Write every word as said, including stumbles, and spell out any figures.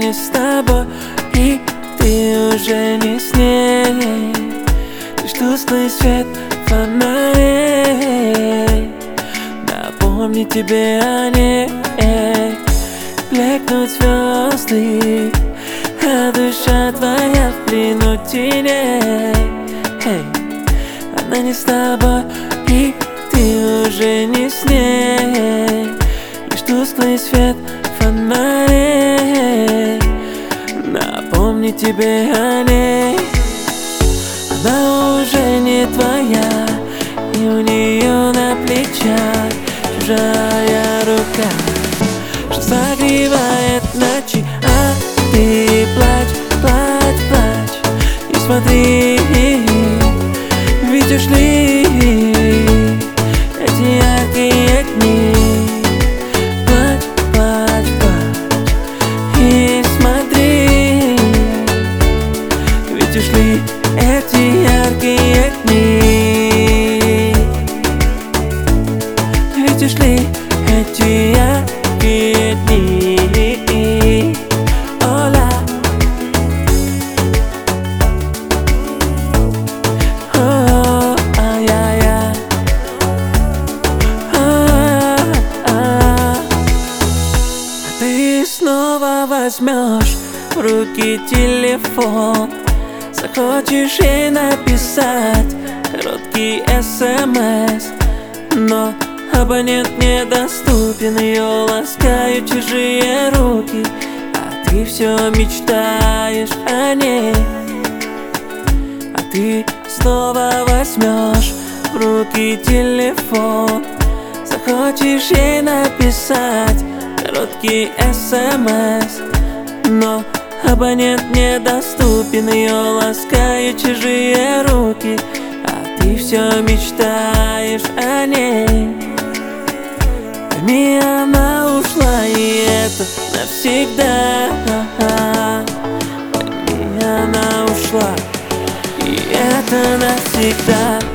не с тобой, и ты уже не с ней. Лишь тусклый свет фонарей напомни тебе о ней. Блекнут звезды, а душа твоя в плену теней. Она не с тобой, и ты уже не с ней. Лишь тусклый свет фонарей напомни тебе о ней. Она уже не твоя, и у нее на плечах чужая рука, что согревает ночи. А ты плачь, плачь, плачь и смотри, ведь ушли эти яркие дни. Плачь, плачь, плачь и смотри, ведь ушли эти яркие дни. Ведь ушли эти яркие дни. Ола. О, ай-яй-яй. А, а. Ты снова возьмешь в руки телефон, захочешь ей написать короткий смс, но абонент недоступен, ее ласкают чужие руки, а ты все мечтаешь о ней. А ты снова возьмешь в руки телефон, захочешь ей написать короткий смс, но абонент недоступен, ее ласкают чужие руки, а ты все мечтаешь о ней. Пойми, она ушла, и это навсегда. Пойми, она ушла, и это навсегда.